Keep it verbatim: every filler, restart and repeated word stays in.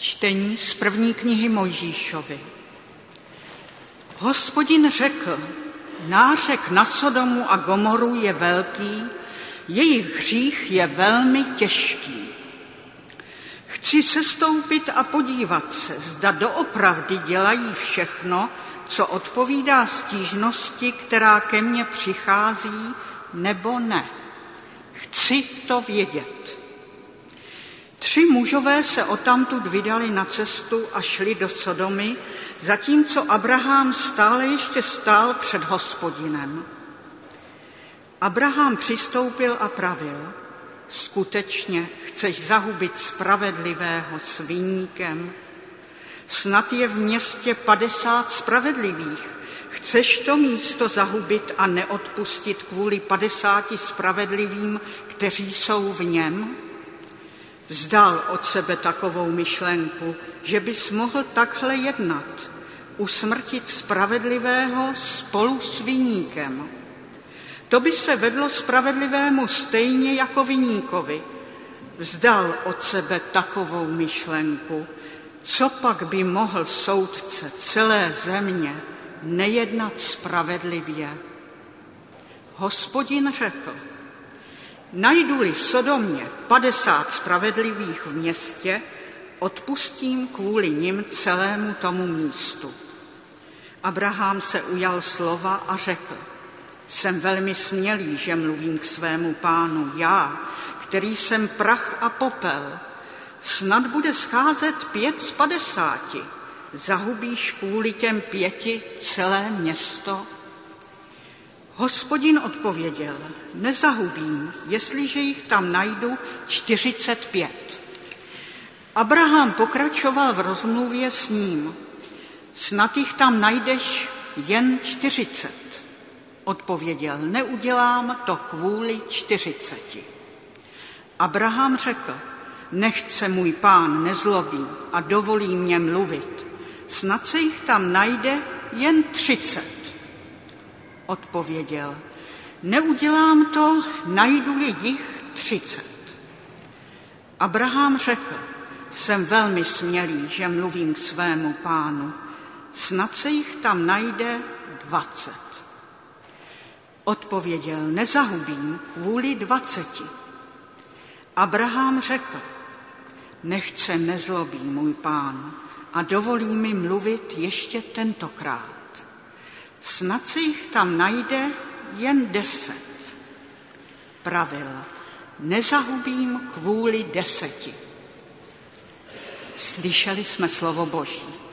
Čtení z první knihy Mojžíšovy. Hospodin řekl, nářek na Sodomu a Gomoru je velký, jejich hřích je velmi těžký. Chci sestoupit a podívat se, zda doopravdy dělají všechno, co odpovídá stížnosti, která ke mně přichází, nebo ne. Chci to vědět. Tři mužové se odtamtud vydali na cestu a šli do Sodomy, zatímco Abraham stále ještě stál před Hospodinem. Abraham přistoupil a pravil, skutečně chceš zahubit spravedlivého s viníkem? Snad je v městě padesát spravedlivých. Chceš to místo zahubit a neodpustit kvůli padesáti spravedlivým, kteří jsou v něm? Vzdal od sebe takovou myšlenku, že bys mohl takhle jednat, usmrtit spravedlivého spolu s viníkem. To by se vedlo spravedlivému stejně jako viníkovi. Vzdal od sebe takovou myšlenku, co pak by mohl soudce celé země nejednat spravedlivě? Hospodin řekl, najdu-li v Sodomě padesát spravedlivých v městě, odpustím kvůli nim celému tomu místu. Abraham se ujal slova a řekl, jsem velmi smělý, že mluvím k svému pánu, já, který jsem prach a popel. Snad bude scházet pět z padesáti. Zahubíš kvůli těm pěti celé město? Hospodin odpověděl, nezahubím, jestliže jich tam najdu čtyřicet pět. Abraham pokračoval v rozmluvě s ním. Snad jich tam najdeš jen čtyřicet. Odpověděl, neudělám to kvůli čtyřiceti. Abraham řekl, nechť se můj pán nezlobí a dovolí mě mluvit. Snad se jich tam najde jen třicet. Odpověděl, neudělám to, najdu-li jich třicet. Abraham řekl, jsem velmi smělý, že mluvím k svému pánu. Snad se jich tam najde dvacet. Odpověděl, nezahubím kvůli dvaceti. Abraham řekl, nechť se nezlobí můj pán a dovolí mi mluvit ještě tentokrát. Snad se jich tam najde jen deset. Pravil, nezahubím kvůli deseti. Slyšeli jsme slovo Boží.